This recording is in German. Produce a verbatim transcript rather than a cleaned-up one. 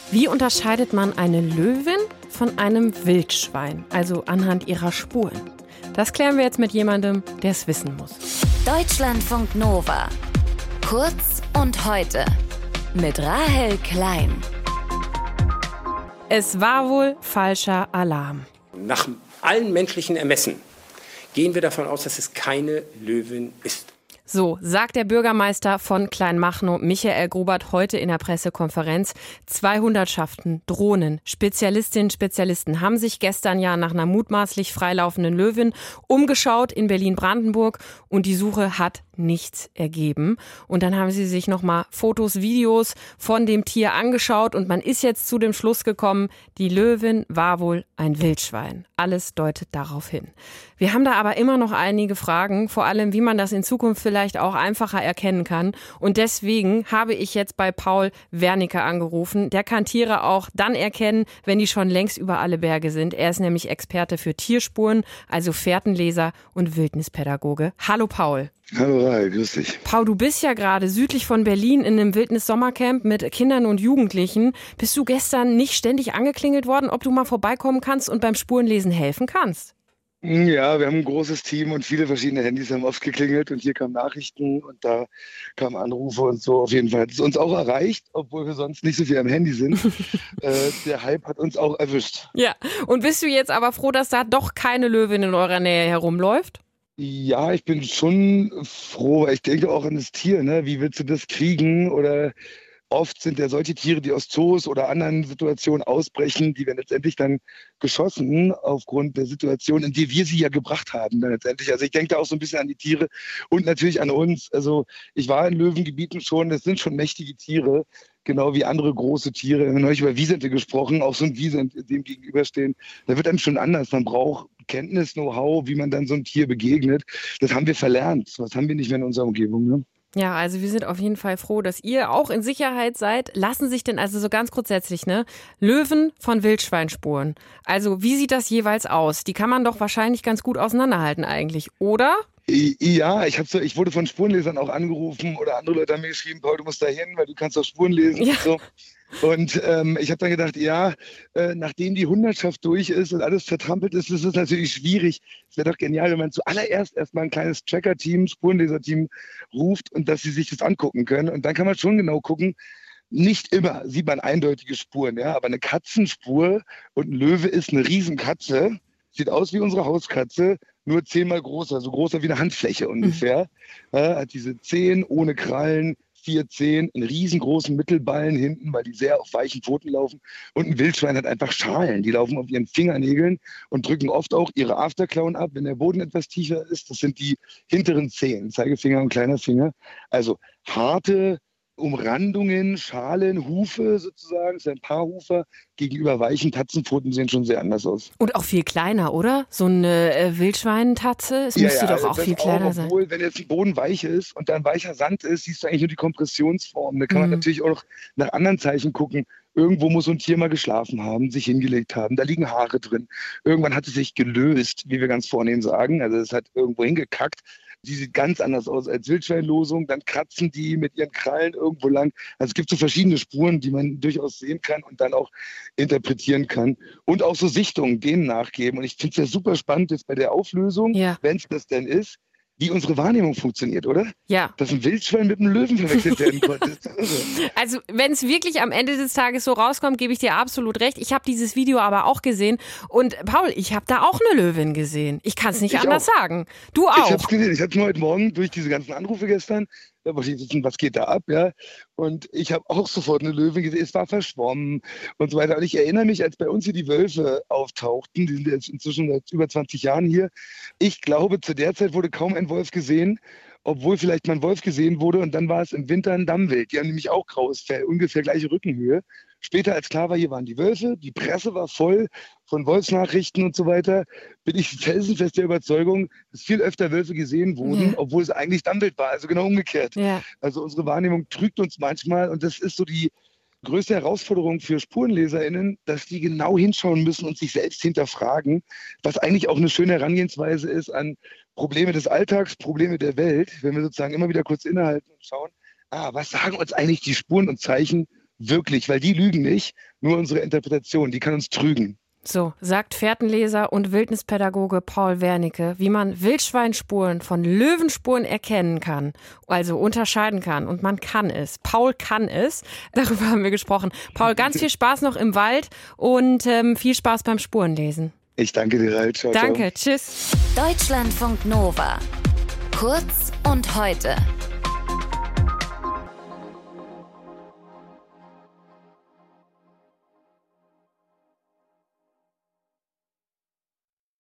Wie unterscheidet man eine Löwin von einem Wildschwein, also anhand ihrer Spuren? Das klären wir jetzt mit jemandem, der es wissen muss. Deutschlandfunk Nova. Kurz und heute. Mit Rahel Klein. Es war wohl falscher Alarm. Nach allen menschlichen Ermessen gehen wir davon aus, dass es keine Löwin ist. So sagt der Bürgermeister von Kleinmachnow, Michael Grubert, heute in der Pressekonferenz. zwei Hundertschaften, Drohnen, Spezialistinnen, Spezialisten haben sich gestern ja nach einer mutmaßlich freilaufenden Löwin umgeschaut in Berlin-Brandenburg und die Suche hat nichts ergeben. Und dann haben sie sich nochmal Fotos, Videos von dem Tier angeschaut und man ist jetzt zu dem Schluss gekommen, die Löwin war wohl ein Wildschwein. Alles deutet darauf hin. Wir haben da aber immer noch einige Fragen, vor allem wie man das in Zukunft vielleicht auch einfacher erkennen kann. Und deswegen habe ich jetzt bei Paul Wernicke angerufen. Der kann Tiere auch dann erkennen, wenn die schon längst über alle Berge sind. Er ist nämlich Experte für Tierspuren, also Fährtenleser und Wildnispädagoge. Hallo Paul. Hallo Rahel, grüß dich. Paul, du bist ja gerade südlich von Berlin in einem Wildnis-Sommercamp mit Kindern und Jugendlichen. Bist du gestern nicht ständig angeklingelt worden, ob du mal vorbeikommen kannst und beim Spurenlesen helfen kannst? Ja, wir haben ein großes Team und viele verschiedene Handys haben oft geklingelt und hier kamen Nachrichten und da kamen Anrufe und so. Auf jeden Fall hat es uns auch erreicht, obwohl wir sonst nicht so viel am Handy sind. äh, der Hype hat uns auch erwischt. Ja, und bist du jetzt aber froh, dass da doch keine Löwin in eurer Nähe herumläuft? Ja, ich bin schon froh, weil ich denke auch an das Tier, ne? Wie willst du das kriegen? Oder oft sind ja solche Tiere, die aus Zoos oder anderen Situationen ausbrechen, die werden letztendlich dann geschossen aufgrund der Situation, in die wir sie ja gebracht haben dann letztendlich. Also ich denke da auch so ein bisschen an die Tiere und natürlich an uns. Also ich war in Löwengebieten schon, das sind schon mächtige Tiere, genau wie andere große Tiere. Wir haben neulich über Wiesente gesprochen, auch so ein Wiesent dem gegenüberstehen. Da wird einem schon anders. Man braucht Kenntnis, Know-how, wie man dann so einem Tier begegnet. Das haben wir verlernt. Das haben wir nicht mehr in unserer Umgebung, ne? Ja, also wir sind auf jeden Fall froh, dass ihr auch in Sicherheit seid. Lassen sich denn also so ganz grundsätzlich, ne, Löwen von Wildschweinspuren? Also wie sieht das jeweils aus? Die kann man doch wahrscheinlich ganz gut auseinanderhalten eigentlich, oder? Ja, ich, hab so, ich wurde von Spurenlesern auch angerufen oder andere Leute haben mir geschrieben, Paul, du musst da hin, weil du kannst doch Spuren lesen Ja. und so. Und ähm, ich habe dann gedacht, ja, äh, nachdem die Hundertschaft durch ist und alles vertrampelt ist, ist es natürlich schwierig. Es wäre doch genial, wenn man zuallererst erstmal ein kleines Tracker-Team, Spurenleser-Team ruft und dass sie sich das angucken können. Und dann kann man schon genau gucken. Nicht immer sieht man eindeutige Spuren, ja, aber eine Katzenspur und ein Löwe ist eine Riesenkatze. Sieht aus wie unsere Hauskatze, nur zehnmal größer, so größer wie eine Handfläche ungefähr. Mhm. Ja, hat diese Zehen ohne Krallen, vier Zehen, einen riesengroßen Mittelballen hinten, weil die sehr auf weichen Pfoten laufen. Und ein Wildschwein hat einfach Schalen. Die laufen auf ihren Fingernägeln und drücken oft auch ihre Afterklauen ab, wenn der Boden etwas tiefer ist. Das sind die hinteren Zehen, Zeigefinger und kleiner Finger. Also harte Umrandungen, Schalen, Hufe sozusagen, das sind ein paar Hufer, gegenüber weichen Tatzenpfoten sehen schon sehr anders aus. Und auch viel kleiner, oder? So eine äh, Wildschweintatze, es ja, müsste ja, doch auch das viel kleiner auch, sein. Obwohl, wenn jetzt ein Boden weich ist und dann weicher Sand ist, siehst du eigentlich nur die Kompressionsform. Da kann man Mhm. natürlich auch noch nach anderen Zeichen gucken. Irgendwo muss so ein Tier mal geschlafen haben, sich hingelegt haben. Da liegen Haare drin. Irgendwann hat es sich gelöst, wie wir ganz vornehm sagen. Also es hat irgendwo hingekackt. Die sieht ganz anders aus als Wildschweinlosung. Dann kratzen die mit ihren Krallen irgendwo lang. Also es gibt so verschiedene Spuren, die man durchaus sehen kann und dann auch interpretieren kann. Und auch so Sichtungen denen nachgeben. Und ich finde es ja super spannend jetzt bei der Auflösung, Ja. wenn es das denn ist, wie unsere Wahrnehmung funktioniert, oder? Ja. Dass ein Wildschwein mit einem Löwen verwechselt werden konnte. Das ist irre. Also wenn es wirklich am Ende des Tages so rauskommt, gebe ich dir absolut recht. Ich habe dieses Video aber auch gesehen. Und Paul, ich habe da auch eine Löwin gesehen. Ich kann es nicht Ich anders auch. sagen. Du Ich auch. habe es gesehen. Ich habe es nur heute Morgen durch diese ganzen Anrufe gestern. Da wollte ich wissen, was geht da ab, ja. Und ich habe auch sofort eine Löwin gesehen. Es war verschwommen und so weiter. Und ich erinnere mich, als bei uns hier die Wölfe auftauchten, die sind jetzt inzwischen seit über zwanzig Jahren hier. Ich glaube, zu der Zeit wurde kaum ein Wolf gesehen, obwohl vielleicht mal ein Wolf gesehen wurde. Und dann war es im Winter ein Dammwild. Die haben nämlich auch graues Fell, ungefähr gleiche Rückenhöhe. Später, als klar war, hier waren die Wölfe, die Presse war voll von Wolfsnachrichten und so weiter, bin ich felsenfest der Überzeugung, dass viel öfter Wölfe gesehen wurden, Ja. obwohl es eigentlich Dammwild war, also genau umgekehrt. Ja. Also unsere Wahrnehmung trügt uns manchmal und das ist so die größte Herausforderung für SpurenleserInnen, dass die genau hinschauen müssen und sich selbst hinterfragen, was eigentlich auch eine schöne Herangehensweise ist an Probleme des Alltags, Probleme der Welt, wenn wir sozusagen immer wieder kurz innehalten und schauen, ah, was sagen uns eigentlich die Spuren und Zeichen wirklich, weil die lügen nicht, nur unsere Interpretation, die kann uns trügen. So, sagt Fährtenleser und Wildnispädagoge Paul Wernicke, wie man Wildschweinspuren von Löwenspuren erkennen kann, also unterscheiden kann. Und man kann es. Paul kann es. Darüber haben wir gesprochen. Paul, ganz viel Spaß noch im Wald und ähm, viel Spaß beim Spurenlesen. Ich danke dir, Rahel. Ciao, Danke, ciao. tschüss. Deutschlandfunk Nova. Kurz und heute.